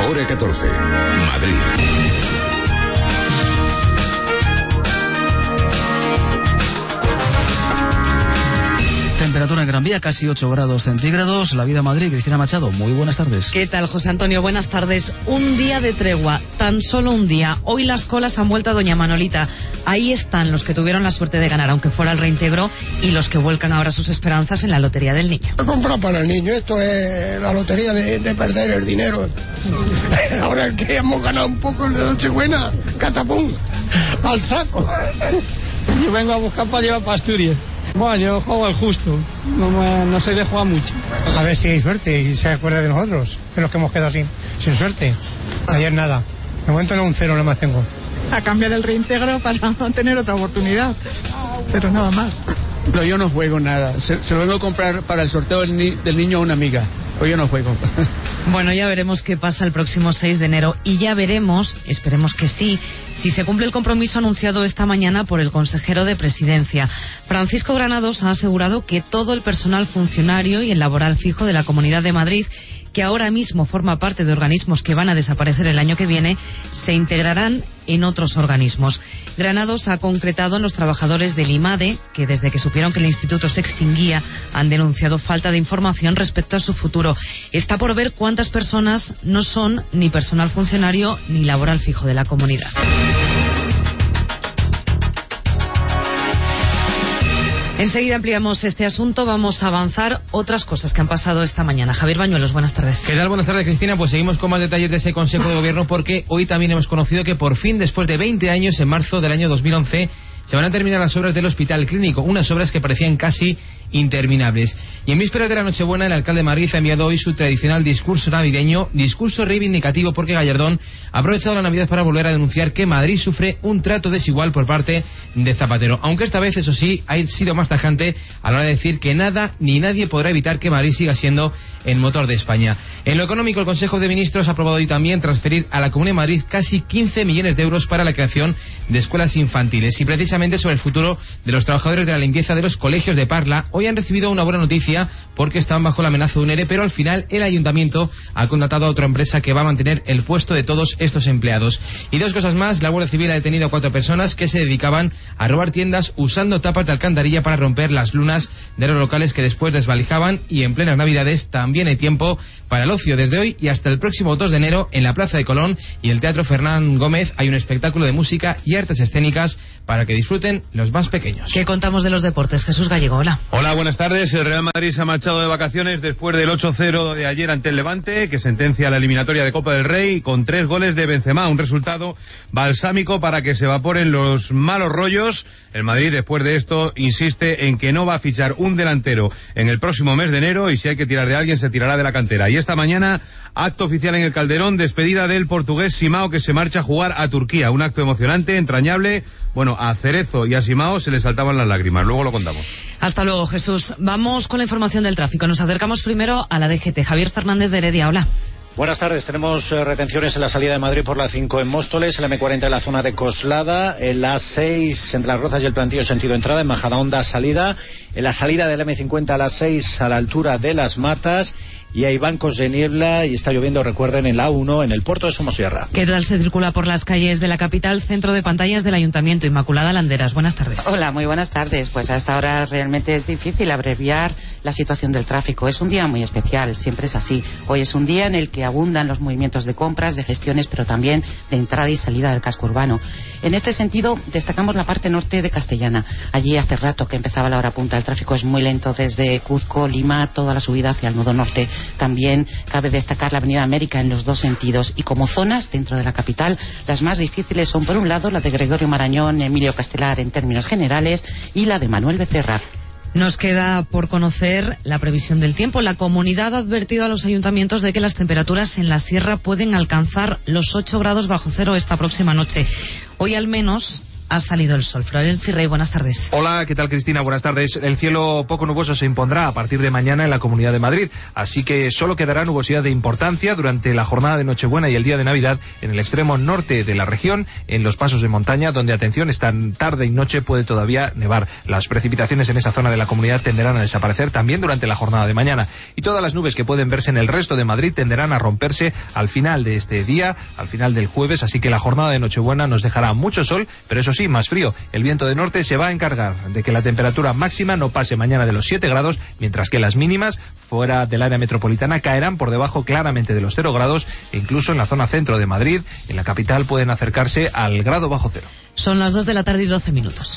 Hora 14. Madrid. Temperatura en Gran Vía, casi 8 grados centígrados. La vida Madrid, Cristina Machado, muy buenas tardes. ¿Qué tal, José Antonio? Buenas tardes. Un día de tregua, tan solo un día. Hoy las colas han vuelto a Doña Manolita. Ahí están los que tuvieron la suerte de ganar, aunque fuera el reintegro, y los que vuelcan ahora sus esperanzas en la Lotería del Niño. He comprado para el niño, esto es la lotería de perder el dinero. Ahora que hemos ganado un poco en la Nochebuena, catapum, al saco. Yo vengo a buscar para llevar para Asturias. Bueno, yo juego al justo, no soy de jugar mucho. A ver si hay suerte y se acuerda de nosotros, de los que hemos quedado sin suerte. Ayer nada, de momento no, un cero no más tengo. A cambiar el reintegro para no tener otra oportunidad, pero nada más. No, yo no juego nada, se lo vengo a comprar para el sorteo del niño a una amiga. Hoy yo no juego. Bueno, ya veremos qué pasa el próximo 6 de enero y ya veremos, esperemos que sí, si se cumple el compromiso anunciado esta mañana por el consejero de Presidencia. Francisco Granados ha asegurado que todo el personal funcionario y el laboral fijo de la Comunidad de Madrid, que ahora mismo forma parte de organismos que van a desaparecer el año que viene, se integrarán en otros organismos. Granados ha concretado en los trabajadores del IMADE, que desde que supieron que el instituto se extinguía, han denunciado falta de información respecto a su futuro. Está por ver cuántas personas no son ni personal funcionario ni laboral fijo de la comunidad. Enseguida ampliamos este asunto, vamos a avanzar otras cosas que han pasado esta mañana. Javier Bañuelos, buenas tardes. ¿Qué tal? Buenas tardes, Cristina. Pues seguimos con más detalles de ese Consejo de Gobierno porque hoy también hemos conocido que por fin, después de 20 años, en marzo del año 2011, se van a terminar las obras del Hospital Clínico, unas obras que parecían casi interminables. Y en vísperas de la Nochebuena, el alcalde de Madrid ha enviado hoy su tradicional discurso navideño, discurso reivindicativo porque Gallardón ha aprovechado la Navidad para volver a denunciar que Madrid sufre un trato desigual por parte de Zapatero. Aunque esta vez, eso sí, ha sido más tajante a la hora de decir que nada ni nadie podrá evitar que Madrid siga siendo el motor de España. En lo económico, el Consejo de Ministros ha aprobado hoy también transferir a la Comunidad de Madrid casi 15 millones de euros para la creación de escuelas infantiles. Y precisamente sobre el futuro de los trabajadores de la limpieza de los colegios de Parla, hoy han recibido una buena noticia porque estaban bajo la amenaza de un ERE, pero al final el ayuntamiento ha contratado a otra empresa que va a mantener el puesto de todos estos empleados. Y dos cosas más, la Guardia Civil ha detenido a 4 personas que se dedicaban a robar tiendas usando tapas de alcantarilla para romper las lunas de los locales que después desvalijaban. Y en plenas Navidades también hay tiempo para el ocio. Desde hoy y hasta el próximo 2 de enero en la Plaza de Colón y el Teatro Fernán Gómez hay un espectáculo de música y artes escénicas para que disfruten los más pequeños. ¿Qué contamos de los deportes? Jesús Gallego, hola. Hola, buenas tardes. El Real Madrid se ha marchado de vacaciones después del 8-0 de ayer ante el Levante, que sentencia la eliminatoria de Copa del Rey con 3 goles de Benzema, un resultado balsámico para que se evaporen los malos rollos. El Madrid, después de esto, insiste en que no va a fichar un delantero en el próximo mes de enero y si hay que tirar de alguien, se tirará de la cantera. Y esta mañana, acto oficial en el Calderón, despedida del portugués Simao, que se marcha a jugar a Turquía. Un acto emocionante, entrañable. Bueno, a Cerezo y a Simao se les saltaban las lágrimas. Luego lo contamos. Hasta luego, Jesús. Vamos con la información del tráfico. Nos acercamos primero a la DGT. Javier Fernández de Heredia, hola. Buenas tardes. Tenemos retenciones en la salida de Madrid por la 5 en Móstoles, en la M40 en la zona de Coslada, en la 6 entre Las Rozas y el Plantío sentido entrada, en Majadahonda salida, en la salida del M50 a la 6 a la altura de Las Matas, y hay bancos de niebla y está lloviendo, recuerden, en la A1 en el puerto de Somosierra. ¿Qué tal se circula por las calles de la capital? Centro de pantallas del Ayuntamiento. Inmaculada Landeras, buenas tardes. Hola, muy buenas tardes. Pues a esta hora realmente es difícil abreviar la situación del tráfico. Es un día muy especial, siempre es así. Hoy es un día en el que abundan los movimientos de compras, de gestiones, pero también de entrada y salida del casco urbano. En este sentido, destacamos la parte norte de Castellana. Allí hace rato que empezaba la hora punta. El tráfico es muy lento desde Cuzco, Lima, toda la subida hacia el nudo norte. También cabe destacar la Avenida América en los dos sentidos. Y como zonas dentro de la capital, las más difíciles son, por un lado, la de Gregorio Marañón, Emilio Castelar en términos generales, y la de Manuel Becerra. Nos queda por conocer la previsión del tiempo. La comunidad ha advertido a los ayuntamientos de que las temperaturas en la sierra pueden alcanzar los 8 grados bajo cero esta próxima noche. Hoy al menos ha salido el sol. Florencio Rey, buenas tardes. Hola, ¿qué tal, Cristina? Buenas tardes. El cielo poco nuboso se impondrá a partir de mañana en la Comunidad de Madrid, así que solo quedará nubosidad de importancia durante la jornada de Nochebuena y el día de Navidad en el extremo norte de la región, en los pasos de montaña, donde, atención, esta tarde y noche puede todavía nevar. Las precipitaciones en esa zona de la comunidad tenderán a desaparecer también durante la jornada de mañana, y todas las nubes que pueden verse en el resto de Madrid tenderán a romperse al final de este día, al final del jueves, así que la jornada de Nochebuena nos dejará mucho sol, pero eso sí, más frío. El viento de norte se va a encargar de que la temperatura máxima no pase mañana de los 7 grados, mientras que las mínimas fuera del área metropolitana caerán por debajo claramente de los 0 grados, e incluso en la zona centro de Madrid, en la capital, pueden acercarse al grado bajo cero. Son las 2 de la tarde y 12 minutos.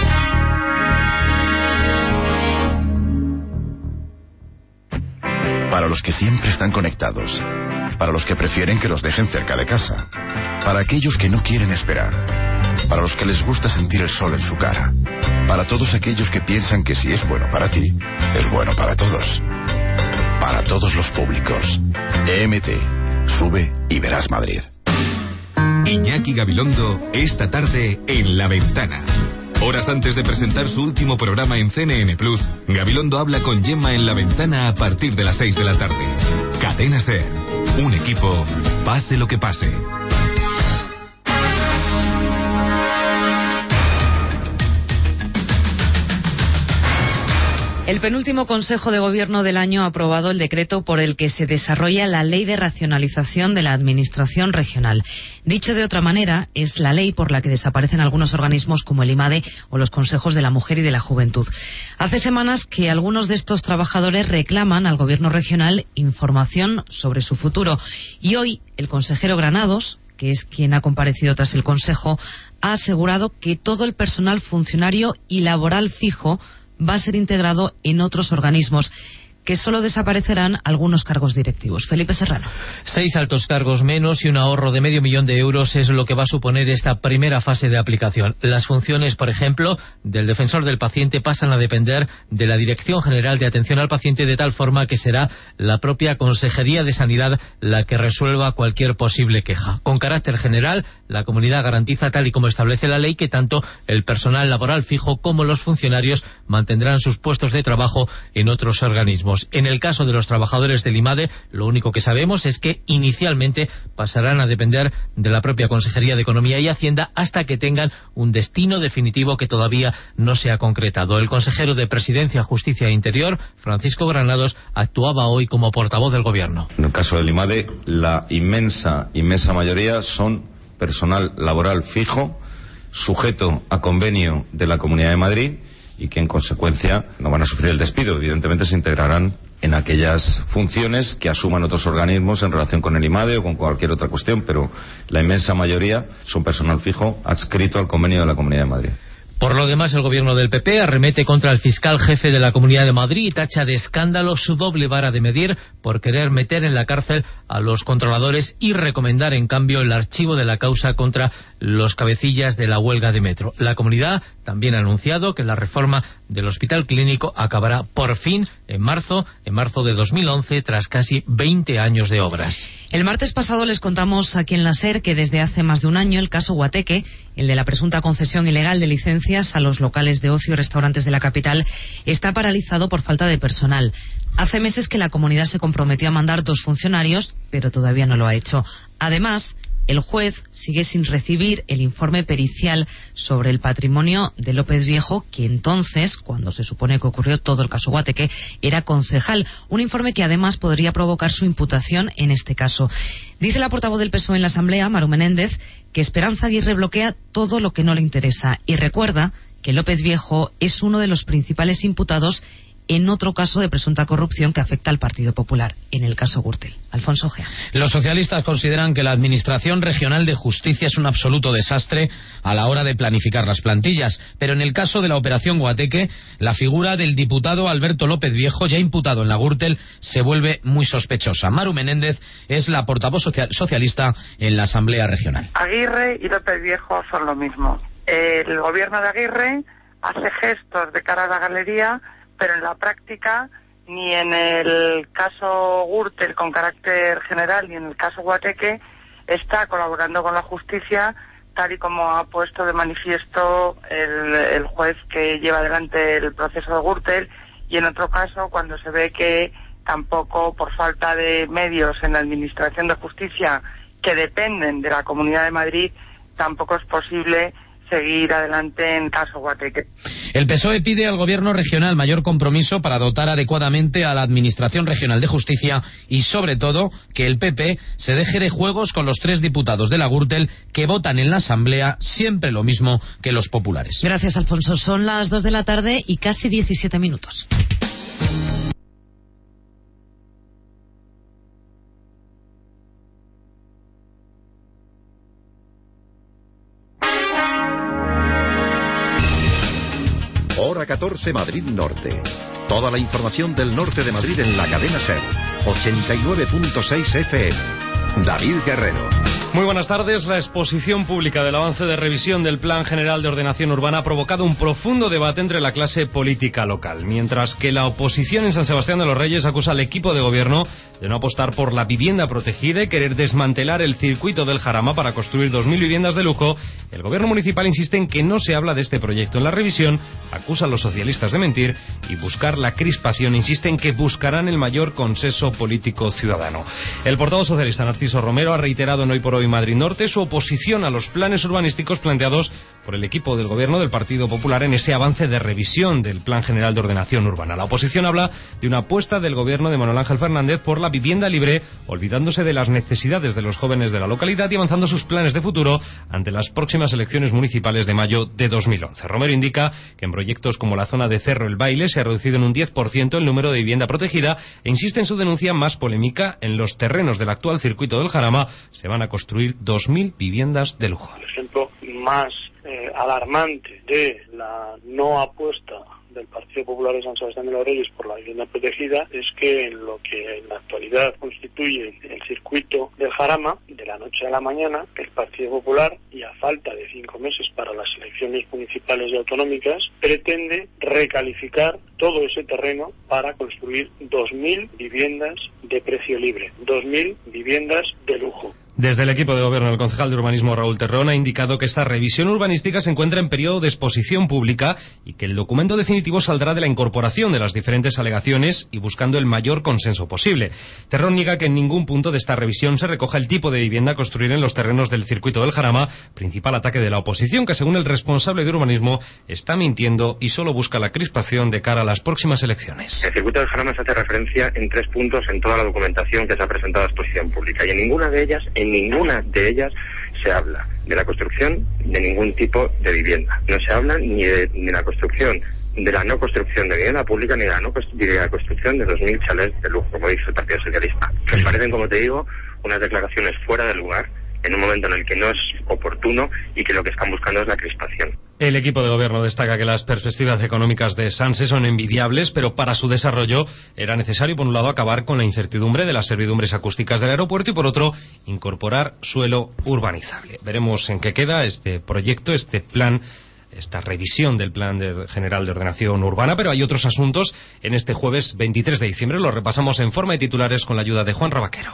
Para los que siempre están conectados, para los que prefieren que los dejen cerca de casa, para aquellos que no quieren esperar, para los que les gusta sentir el sol en su cara, para todos aquellos que piensan que si es bueno para ti, es bueno para todos. Para todos los públicos. EMT. Sube y verás Madrid. Iñaki Gabilondo, esta tarde en La Ventana. Horas antes de presentar su último programa en CNN Plus, Gabilondo habla con Gemma en La Ventana a partir de las 6 de la tarde. Cadena SER. Un equipo, pase lo que pase. El penúltimo Consejo de Gobierno del año ha aprobado el decreto por el que se desarrolla la Ley de Racionalización de la Administración Regional. Dicho de otra manera, es la ley por la que desaparecen algunos organismos como el IMADE o los Consejos de la Mujer y de la Juventud. Hace semanas que algunos de estos trabajadores reclaman al Gobierno regional información sobre su futuro. Y hoy el consejero Granados, que es quien ha comparecido tras el Consejo, ha asegurado que todo el personal funcionario y laboral fijo va a ser integrado en otros organismos, que solo desaparecerán algunos cargos directivos. Felipe Serrano. 6 altos cargos menos y un ahorro de €500.000 es lo que va a suponer esta primera fase de aplicación. Las funciones, por ejemplo, del defensor del paciente pasan a depender de la Dirección General de Atención al Paciente, de tal forma que será la propia Consejería de Sanidad la que resuelva cualquier posible queja. Con carácter general, la comunidad garantiza, tal y como establece la ley, que tanto el personal laboral fijo como los funcionarios mantendrán sus puestos de trabajo en otros organismos. En el caso de los trabajadores del IMADE, lo único que sabemos es que inicialmente pasarán a depender de la propia Consejería de Economía y Hacienda hasta que tengan un destino definitivo que todavía no se ha concretado. El consejero de Presidencia, Justicia e Interior, Francisco Granados, actuaba hoy como portavoz del Gobierno. En el caso del IMADE, la inmensa mayoría son personal laboral fijo, sujeto a convenio de la Comunidad de Madrid, y que en consecuencia no van a sufrir el despido. Evidentemente se integrarán en aquellas funciones que asuman otros organismos en relación con el IMADE o con cualquier otra cuestión, pero la inmensa mayoría son personal fijo adscrito al convenio de la Comunidad de Madrid. Por lo demás, el gobierno del PP arremete contra el fiscal jefe de la Comunidad de Madrid y tacha de escándalo su doble vara de medir por querer meter en la cárcel a los controladores y recomendar, en cambio, el archivo de la causa contra los cabecillas de la huelga de metro. La comunidad también ha anunciado que la reforma del hospital clínico acabará por fin en marzo de 2011, tras casi 20 años de obras. El martes pasado les contamos aquí en la SER que desde hace más de un año el caso Guateque, el de la presunta concesión ilegal de licencias a los locales de ocio y restaurantes de la capital, está paralizado por falta de personal. Hace meses que la comunidad se comprometió a mandar 2 funcionarios, pero todavía no lo ha hecho. Además, el juez sigue sin recibir el informe pericial sobre el patrimonio de López Viejo, que entonces, cuando se supone que ocurrió todo el caso Guateque, era concejal. Un informe que además podría provocar su imputación en este caso. Dice la portavoz del PSOE en la Asamblea, Maru Menéndez, que Esperanza Aguirre bloquea todo lo que no le interesa y recuerda que López Viejo es uno de los principales imputados en otro caso de presunta corrupción que afecta al Partido Popular, en el caso Gürtel. Alfonso Ojea. Los socialistas consideran que la Administración Regional de Justicia es un absoluto desastre a la hora de planificar las plantillas, pero en el caso de la operación Guateque, la figura del diputado Alberto López Viejo, ya imputado en la Gürtel, se vuelve muy sospechosa. Maru Menéndez es la portavoz socialista en la Asamblea Regional. Aguirre y López Viejo son lo mismo. El gobierno de Aguirre hace gestos de cara a la galería, pero en la práctica, ni en el caso Gürtel con carácter general, ni en el caso Guateque, está colaborando con la justicia tal y como ha puesto de manifiesto el juez que lleva adelante el proceso de Gürtel, y en otro caso cuando se ve que tampoco, por falta de medios en la Administración de Justicia que dependen de la Comunidad de Madrid, tampoco es posible seguir adelante en caso Guateque. El PSOE pide al Gobierno regional mayor compromiso para dotar adecuadamente a la Administración Regional de Justicia y, sobre todo, que el PP se deje de juegos con los 3 diputados de la Gürtel que votan en la Asamblea siempre lo mismo que los populares. Gracias, Alfonso. Son las 2 de la tarde y casi 17 minutos. Hora 14 Madrid Norte. Toda la información del norte de Madrid en la cadena SER. 89.6 FM. David Guerrero. Muy buenas tardes. La exposición pública del avance de revisión del Plan General de Ordenación Urbana ha provocado un profundo debate entre la clase política local, mientras que la oposición en San Sebastián de los Reyes acusa al equipo de gobierno de no apostar por la vivienda protegida y querer desmantelar el circuito del Jarama para construir 2.000 viviendas de lujo. El gobierno municipal insiste en que no se habla de este proyecto en la revisión, acusa a los socialistas de mentir y buscar la crispación. Insiste en que buscarán el mayor consenso político ciudadano. El portavoz socialista Narciso Romero ha reiterado en Hoy por Hoy Madrid Norte su oposición a los planes urbanísticos planteados por el equipo del gobierno del Partido Popular en ese avance de revisión del Plan General de Ordenación Urbana. La oposición habla de una apuesta del gobierno de Manuel Ángel Fernández por la vivienda libre, olvidándose de las necesidades de los jóvenes de la localidad y avanzando sus planes de futuro ante las próximas elecciones municipales de mayo de 2011. Romero indica que en proyectos como la zona de Cerro El Baile se ha reducido en un 10% el número de vivienda protegida e insiste en su denuncia más polémica: en los terrenos del actual circuito del Jarama se van a construir 2.000 viviendas de lujo. El ejemplo más alarmante de la no apuesta del Partido Popular de San Sebastián de los Reyes por la vivienda protegida es que en lo que en la actualidad constituye el circuito del Jarama, de la noche a la mañana, el Partido Popular, y a falta de 5 meses para las elecciones municipales y autonómicas, pretende recalificar todo ese terreno para construir 2.000 viviendas de precio libre, 2.000 viviendas de lujo. Desde el equipo de gobierno, el concejal de urbanismo Raúl Terrón ha indicado que esta revisión urbanística se encuentra en periodo de exposición pública y que el documento definitivo saldrá de la incorporación de las diferentes alegaciones y buscando el mayor consenso posible. Terrón niega que en ningún punto de esta revisión se recoja el tipo de vivienda a construir en los terrenos del circuito del Jarama, principal ataque de la oposición, que según el responsable de urbanismo está mintiendo y solo busca la crispación de cara a las próximas elecciones. El circuito del Jarama se hace referencia en 3 puntos en toda la documentación que se ha presentado a exposición pública, y en ninguna de ellas se habla de la construcción de ningún tipo de vivienda. No se habla ni de la construcción, de la no construcción de vivienda pública, ni de la construcción de 2.000 chalés de lujo, como dice el Partido Socialista. Me parecen, como te digo, unas declaraciones fuera de lugar, en un momento en el que no es oportuno y que lo que están buscando es la crispación. El equipo de gobierno destaca que las perspectivas económicas de Sanse son envidiables, pero para su desarrollo era necesario, por un lado, acabar con la incertidumbre de las servidumbres acústicas del aeropuerto y, por otro, incorporar suelo urbanizable. Veremos en qué queda este proyecto, este plan, esta revisión del Plan General de Ordenación Urbana, pero hay otros asuntos en este jueves 23 de diciembre. Los repasamos en forma de titulares con la ayuda de Juan Rabaquero.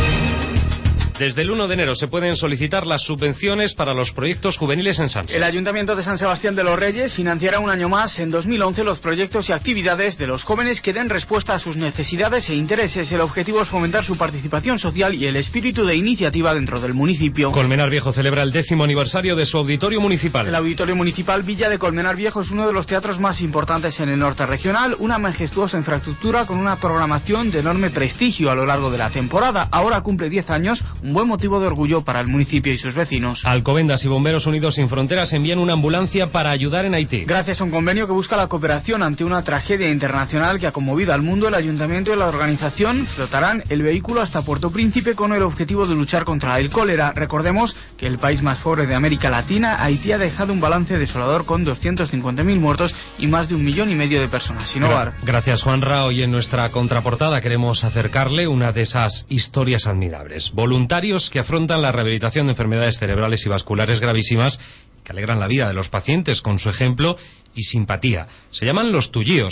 Desde el 1 de enero se pueden solicitar las subvenciones para los proyectos juveniles en Sanse. El Ayuntamiento de San Sebastián de los Reyes financiará un año más, en 2011, los proyectos y actividades de los jóvenes que den respuesta a sus necesidades e intereses. El objetivo es fomentar su participación social y el espíritu de iniciativa dentro del municipio. Colmenar Viejo celebra el 10º aniversario de su auditorio municipal. El Auditorio Municipal Villa de Colmenar Viejo es uno de los teatros más importantes en el norte regional, una majestuosa infraestructura con una programación de enorme prestigio a lo largo de la temporada. Ahora cumple 10 años, un buen motivo de orgullo para el municipio y sus vecinos. Alcobendas y Bomberos Unidos Sin Fronteras envían una ambulancia para ayudar en Haití. Gracias a un convenio que busca la cooperación ante una tragedia internacional que ha conmovido al mundo, el Ayuntamiento y la organización flotarán el vehículo hasta Puerto Príncipe con el objetivo de luchar contra el cólera. Recordemos que el país más pobre de América Latina, Haití, ha dejado un balance desolador con 250.000 muertos y más de 1,5 millones de personas sin hogar. Gracias, Juanra. Hoy en nuestra contraportada queremos acercarle una de esas historias admirables. Voluntarios que afrontan la rehabilitación de enfermedades cerebrales y vasculares gravísimas, que alegran la vida de los pacientes con su ejemplo y simpatía. Se llaman los Tullíos.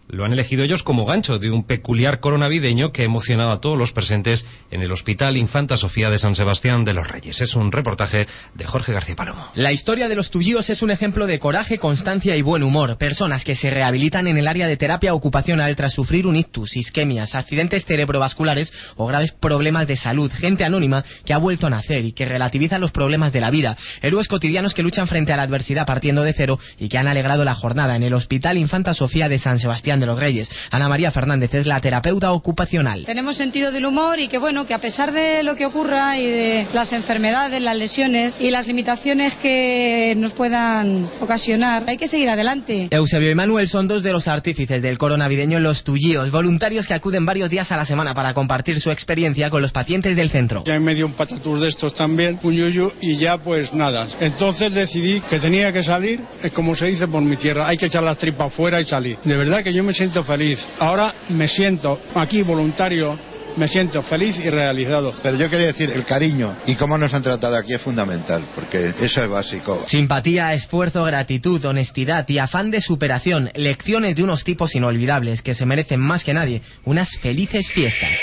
lo han elegido ellos como gancho de un peculiar coro navideño que ha emocionado a todos los presentes en el Hospital Infanta Sofía de San Sebastián de los Reyes. Es un reportaje de Jorge García Palomo. La historia de los tuyíos es un ejemplo de coraje, constancia y buen humor. Personas que se rehabilitan en el área de terapia ocupacional tras sufrir un ictus, isquemias, accidentes cerebrovasculares o graves problemas de salud. Gente anónima que ha vuelto a nacer y que relativiza los problemas de la vida. Héroes cotidianos que luchan frente a la adversidad partiendo de cero y que han alegrado la jornada en el Hospital Infanta Sofía de San Sebastián de los Reyes. Ana María Fernández es la terapeuta ocupacional. Tenemos sentido del humor y que bueno, que a pesar de lo que ocurra y de las enfermedades, las lesiones y las limitaciones que nos puedan ocasionar, hay que seguir adelante. Eusebio y Manuel son dos de los artífices del coro navideño Los Tuyíos, voluntarios que acuden varios días a la semana para compartir su experiencia con los pacientes del centro. Ya me dio un patatús de estos también, un yuyu, y ya pues nada. Entonces decidí que tenía que salir, como se dice por mi tierra, hay que echar las tripas fuera y salir. De verdad que yo me siento feliz. Ahora me siento aquí voluntario, me siento feliz y realizado. Pero yo quería decir, el cariño y cómo nos han tratado aquí es fundamental, porque eso es básico. Simpatía, esfuerzo, gratitud, honestidad y afán de superación. Lecciones de unos tipos inolvidables que se merecen más que nadie unas felices fiestas.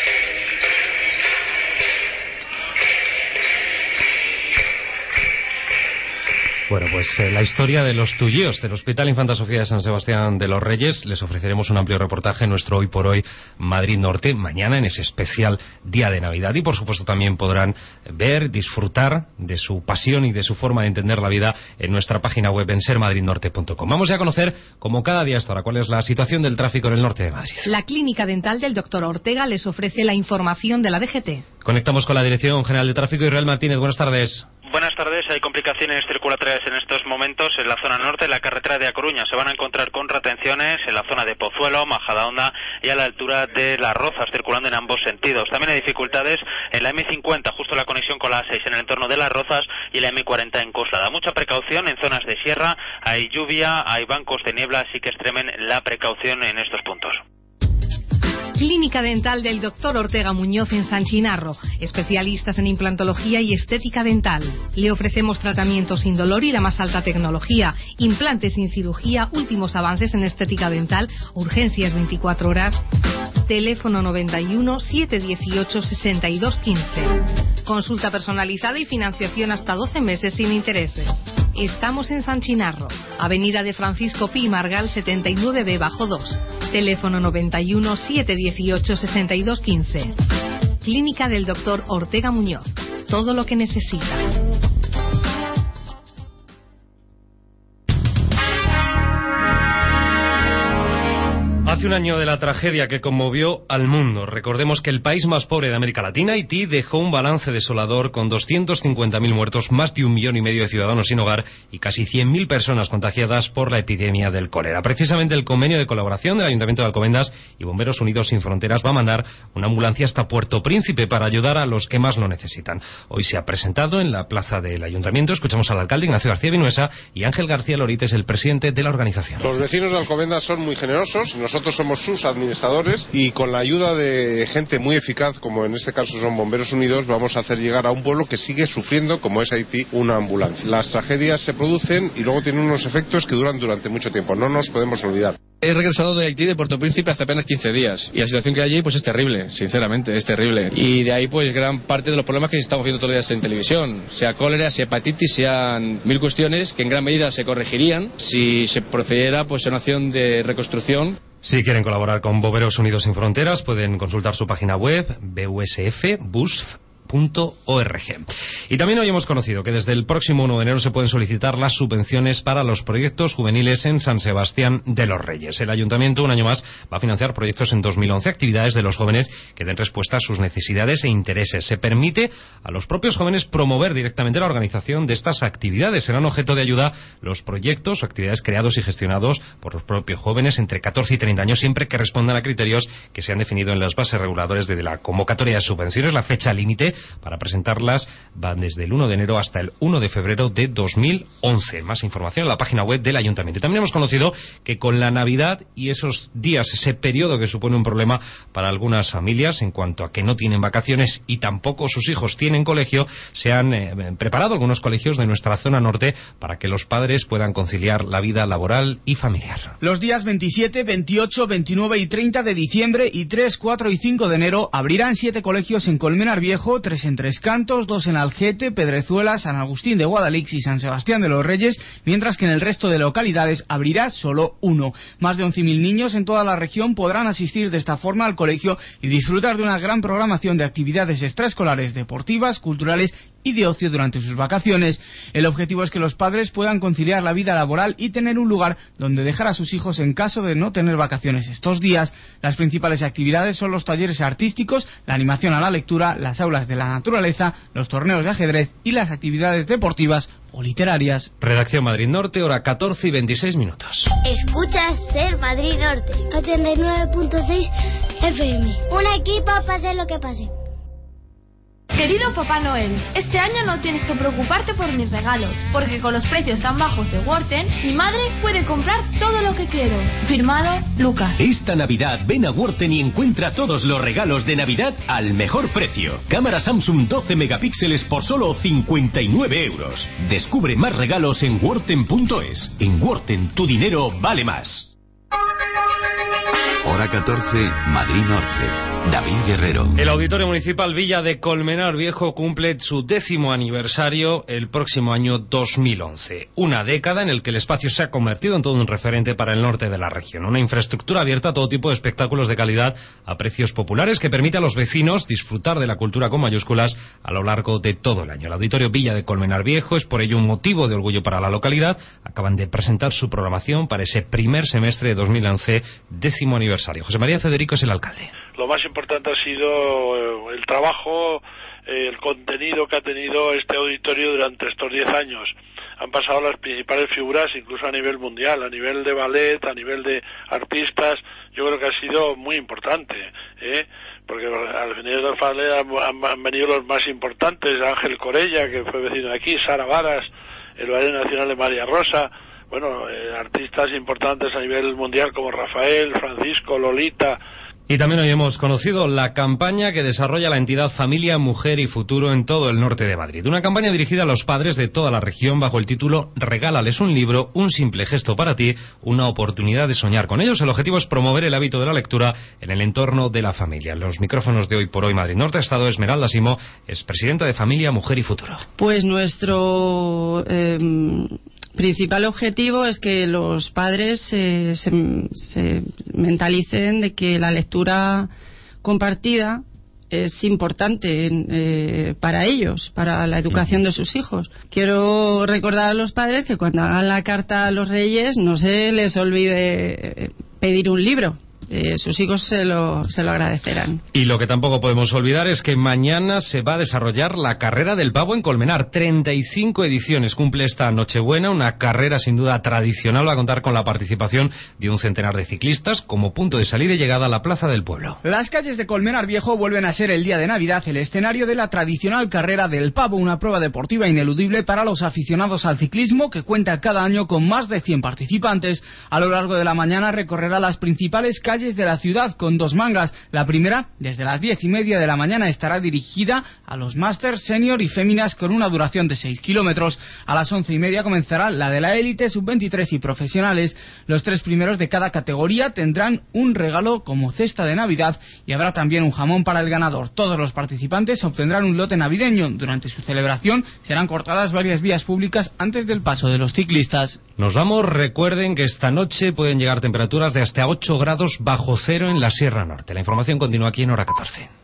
Bueno, pues la historia de los tuyíos del Hospital Infanta Sofía de San Sebastián de los Reyes. Les ofreceremos un amplio reportaje en nuestro Hoy por Hoy Madrid Norte mañana en ese especial día de Navidad. Y por supuesto también podrán ver, disfrutar de su pasión y de su forma de entender la vida en nuestra página web en sermadridnorte.com. Vamos ya a conocer, como cada día hasta ahora, cuál es la situación del tráfico en el norte de Madrid. La Clínica Dental del Dr. Ortega les ofrece la información de la DGT. Conectamos con la Dirección General de Tráfico. Israel Martínez, buenas tardes. Buenas tardes. Hay complicaciones circulatorias en estos momentos en la zona norte, en la carretera de A Coruña. Se van a encontrar con retenciones en la zona de Pozuelo, Majadahonda y a la altura de Las Rozas, circulando en ambos sentidos. También hay dificultades en la M50, justo la conexión con la A6 en el entorno de Las Rozas, y la M40 en Coslada. Mucha precaución en zonas de sierra, hay lluvia, hay bancos de niebla, así que extremen la precaución en estos puntos. Clínica Dental del Dr. Ortega Muñoz en San Chinarro, especialistas en implantología y estética dental. Le ofrecemos tratamiento sin dolor y la más alta tecnología, implantes sin cirugía, últimos avances en estética dental, urgencias 24 horas. Teléfono 91 718 6215. Consulta personalizada y financiación hasta 12 meses sin intereses. Estamos en San Chinarro, Avenida de Francisco Pi Margal 79B bajo 2. Teléfono 91 718 6215. Clínica del Dr. Ortega Muñoz. Todo lo que necesita. Hace un año de la tragedia que conmovió al mundo. Recordemos que el país más pobre de América Latina, Haití, dejó un balance desolador con 250.000 muertos, más de 1,5 millones de ciudadanos sin hogar y casi 100.000 personas contagiadas por la epidemia del cólera. Precisamente el convenio de colaboración del Ayuntamiento de Alcobendas y Bomberos Unidos Sin Fronteras va a mandar una ambulancia hasta Puerto Príncipe para ayudar a los que más lo necesitan. Hoy se ha presentado en la plaza del Ayuntamiento. Escuchamos al alcalde Ignacio García Vinuesa y Ángel García Lorit es el presidente de la organización. Los vecinos de Alcobendas son muy generosos. Nosotros somos sus administradores y con la ayuda de gente muy eficaz, como en este caso son Bomberos Unidos, vamos a hacer llegar a un pueblo que sigue sufriendo, como es Haití, una ambulancia. Las tragedias se producen y luego tienen unos efectos que duran durante mucho tiempo. No nos podemos olvidar. He regresado de Haití, de Puerto Príncipe, hace apenas 15 días. Y la situación que hay allí, pues es terrible, sinceramente, es terrible. Y de ahí, pues, gran parte de los problemas que estamos viendo todos los días en televisión. Sea cólera, sea hepatitis, sean mil cuestiones que en gran medida se corregirían si se procediera, pues, a una acción de reconstrucción. Si quieren colaborar con Bomberos Unidos Sin Fronteras, pueden consultar su página web, busf.org. Y también hoy hemos conocido que desde el próximo 1 de enero se pueden solicitar las subvenciones para los proyectos juveniles en San Sebastián de los Reyes. El Ayuntamiento, un año más, va a financiar proyectos en 2011, actividades de los jóvenes que den respuesta a sus necesidades e intereses. Se permite a los propios jóvenes promover directamente la organización de estas actividades. Serán objeto de ayuda los proyectos o actividades creados y gestionados por los propios jóvenes entre 14 y 30 años, siempre que respondan a criterios que se han definido en las bases reguladoras de la convocatoria de subvenciones. La fecha límite para presentarlas van desde el 1 de enero hasta el 1 de febrero de 2011. Más información en la página web del Ayuntamiento. Y también hemos conocido que con la Navidad y esos días, ese periodo que supone un problema para algunas familias en cuanto a que no tienen vacaciones y tampoco sus hijos tienen colegio, se han preparado algunos colegios de nuestra zona norte para que los padres puedan conciliar la vida laboral y familiar. Los días 27, 28, 29 y 30 de diciembre y 3, 4 y 5 de enero abrirán 7 colegios en Colmenar Viejo, 3 en Tres Cantos, 2 en Algete, Pedrezuela, San Agustín de Guadalix y San Sebastián de los Reyes, mientras que en el resto de localidades abrirá solo uno. Más de 11.000 niños en toda la región podrán asistir de esta forma al colegio y disfrutar de una gran programación de actividades extraescolares, deportivas, culturales y de ocio durante sus vacaciones. El objetivo es que los padres puedan conciliar la vida laboral y tener un lugar donde dejar a sus hijos en caso de no tener vacaciones estos días. Las principales actividades son los talleres artísticos, la animación a la lectura, las aulas de la naturaleza, los torneos de ajedrez y las actividades deportivas o literarias. Redacción Madrid Norte, hora 14 y 26 minutos. Escucha Ser Madrid Norte, 89.6 FM. Un equipo, pase lo que pase. Querido Papá Noel, este año no tienes que preocuparte por mis regalos, porque con los precios tan bajos de Worten, mi madre puede comprar todo lo que quiero. Firmado, Lucas. Esta Navidad ven a Worten y encuentra todos los regalos de Navidad al mejor precio. Cámara Samsung 12 megapíxeles por solo 59 euros. Descubre más regalos en Worten.es. En Worten, tu dinero vale más. Hora 14, Madrid Norte. David Guerrero. El Auditorio Municipal Villa de Colmenar Viejo cumple su 10º aniversario el próximo año 2011. Una década en el que el espacio se ha convertido en todo un referente para el norte de la región. Una infraestructura abierta a todo tipo de espectáculos de calidad a precios populares que permite a los vecinos disfrutar de la cultura con mayúsculas a lo largo de todo el año. El Auditorio Villa de Colmenar Viejo es por ello un motivo de orgullo para la localidad. Acaban de presentar su programación para ese primer semestre de 2011, 10º aniversario. José María Federico es el alcalde. Lo más importante ha sido el trabajo, el contenido que ha tenido este auditorio durante estos 10 años. Han pasado las principales figuras, incluso a nivel mundial, a nivel de ballet, a nivel de artistas. Yo creo que ha sido muy importante, porque al final del ballet han venido los más importantes: Ángel Corella, que fue vecino de aquí, Sara Varas, el Ballet Nacional de María Rosa. Bueno, artistas importantes a nivel mundial como Rafael, Francisco, Lolita. Y también hoy hemos conocido la campaña que desarrolla la entidad Familia, Mujer y Futuro en todo el norte de Madrid. Una campaña dirigida a los padres de toda la región bajo el título Regálales un libro, un simple gesto para ti, una oportunidad de soñar con ellos. El objetivo es promover el hábito de la lectura en el entorno de la familia. En los micrófonos de Hoy por Hoy Madrid Norte ha estado Esmeralda Simo, es presidenta de Familia, Mujer y Futuro. Pues nuestro principal objetivo es que los padres se mentalicen de que la lectura compartida es importante para ellos, para la educación de sus hijos. Quiero recordar a los padres que cuando hagan la carta a los Reyes no se les olvide pedir un libro. Sus hijos se lo agradecerán. Y lo que tampoco podemos olvidar es que mañana se va a desarrollar la Carrera del Pavo en Colmenar. 35 ediciones cumple esta Nochebuena, una carrera sin duda tradicional. Va a contar con la participación de un centenar de ciclistas como punto de salida y llegada a la Plaza del Pueblo. Las calles de Colmenar Viejo vuelven a ser el día de Navidad el escenario de la tradicional Carrera del Pavo, una prueba deportiva ineludible para los aficionados al ciclismo que cuenta cada año con más de 100 participantes. A lo largo de la mañana recorrerá las principales calles de la ciudad con 2 mangas. La primera, desde las 10:30 de la mañana, estará dirigida a los másters, senior y féminas con una duración de 6 kilómetros. A las 11:30 comenzará la de la élite, sub-23 y profesionales. Los 3 primeros de cada categoría tendrán un regalo como cesta de Navidad y habrá también un jamón para el ganador. Todos los participantes obtendrán un lote navideño. Durante su celebración serán cortadas varias vías públicas antes del paso de los ciclistas. Nos vamos. Recuerden que esta noche pueden llegar temperaturas de hasta 8 grados bajo cero en la Sierra Norte. La información continúa aquí en Hora 14.